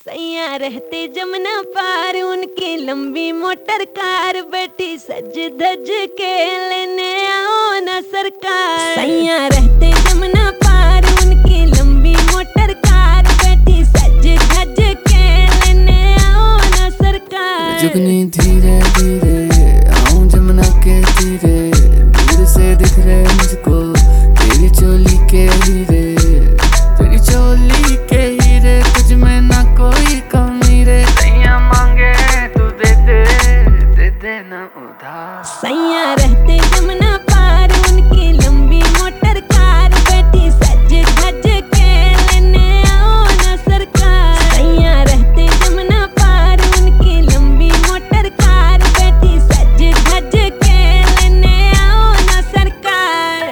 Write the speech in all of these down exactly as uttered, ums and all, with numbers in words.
सैया रहते जमुना पार, उनकी लंबी मोटर कार, बैठी सज धज के लेने आओ ना सरकार। सैया रहते जमुना पार, उनकी लंबी मोटर कार, बैठी सज धज के लेने आओ ना सरकार। जुगनी धीरे धीरे आऊं जमुना के तीरे, दूर से दिख रहे मुझको तेरी चोली के हीरे, तेरी चोली के हीरे, तुझ में ना कोई कमी रे। सैया मांगे तू दे दे, दे दे ना उधार। सैया रहते जमुना पार, उनकी लंबी मोटर कार, बैठी सज धज के लेने आओ ना सरकार। सैया रहते जमुना पार, उनकी लंबी मोटर कार, बैठी सज धज के लेने आओ ना सरकार।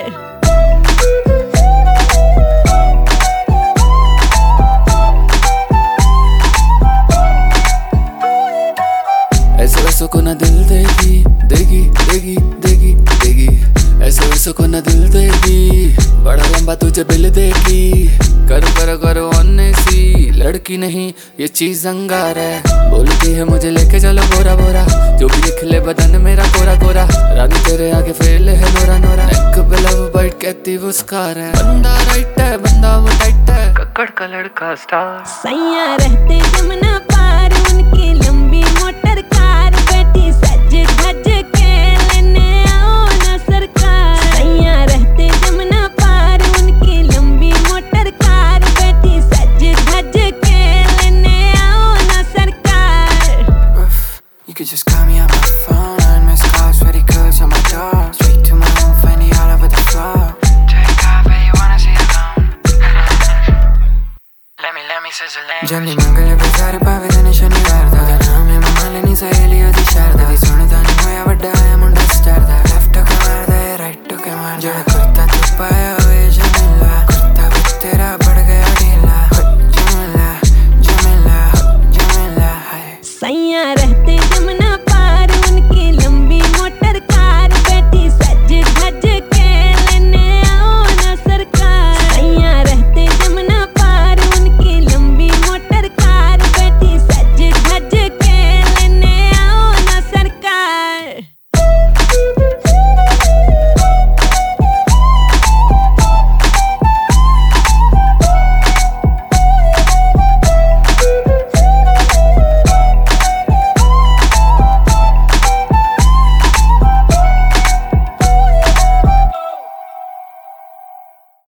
ऐसे वैसों को ना दिल देगी, देगी देगी देगी देगी, ऐसे वैसों को ना दिल देगी, बड़ा लंबा तुझे बिल देगी। करो करो करो अन्य सी लड़की नहीं ये चीज अंगार है, बोलती है मुझे लेके चलो बोरा बोरा, जो भी निकले बदन मेरा कोरा कोरा, रानी तेरे आगे फेल है नोरा नोरा। नेक पे लव बाइट कहती वो स्कार है, बंदा राइट है बंदा वो टाइट है, कक्कड़ का लड़का स्टार। सैया रहते जमुना पार, उनकी लंबी मोटर कार, बैठी सज धज के लेने आओ ना सरकार। सैया रहते जमुना पार, उनकी लंबी मोटर कार, बैठी सज धज के लेने आओ ना सरकार। You could just call me on my phone, I miss calls, pretty girls on my door, straight to my room, Fendi all over the floor. Take off, but you wanna see it alone. Let me, let me sizzle it. Gianni Mangale pesare pa vedere shanivar, da name ma male ni saheli odi sharda.